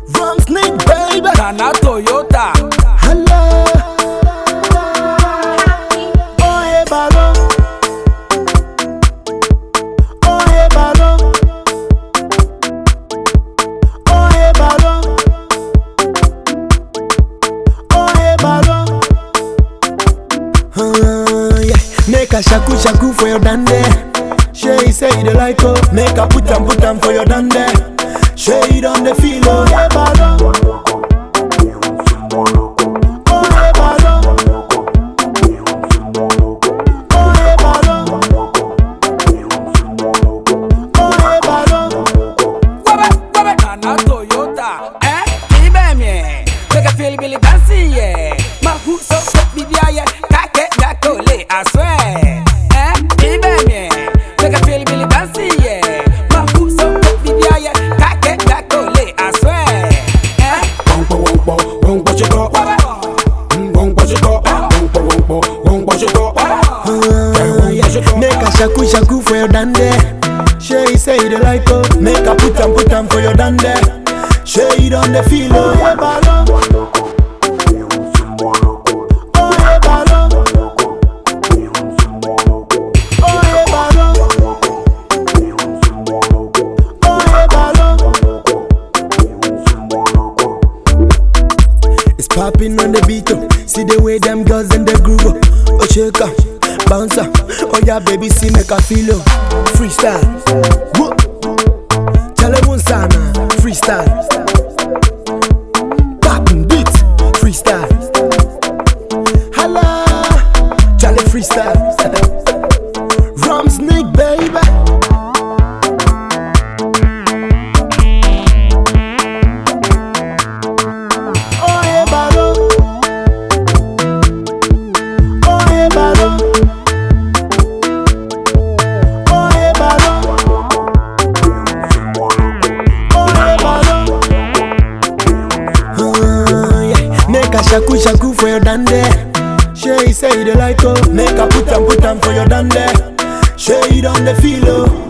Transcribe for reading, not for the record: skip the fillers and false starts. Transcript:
Rum Snake, baby. Nana Toyota. Hello. Oh, hey, Baro. Oh, hey, Baro. Oh, hey, Baro. Oh, hey, Baro. Yeah. Make a shaku for your dande. She say you like oh. Make a put 'em for your dande. Shade on the feel oh. Hey, Baro. Nana Toyota. Ibeme. Take a feel Billy dancing, yeah. My who so me yeah. Kake yakole, I swear. Ibeme. Take a feel Billy dancing, yeah. My who so me yeah. Kake yakole, I swear. Make a shaku for your dande. She say you like oh. Make a put 'em for your dande. Shade on the feel oh. Hey, Baro. Oh, hey, Baro. Oh, hey, Baro. Oh, hey, Baro. It's popping on the beat oh. See the way them girls in the groove oh. Oh, shaker, bouncer. Oh yeah, baby, see make a feel oh. Freestyle. Whoa. Chale sana. Freestyle. Popping beat. Freestyle. Hala. Chale freestyle. Rum Snake, baby. Oh hey, Baro. Oh hey, Baro. Oh hey, Baro. Oh hey, Baro. Yeah. Make a shaku for your dande. She say you like oh. Make a put 'em for your dande. Shade on the feel oh.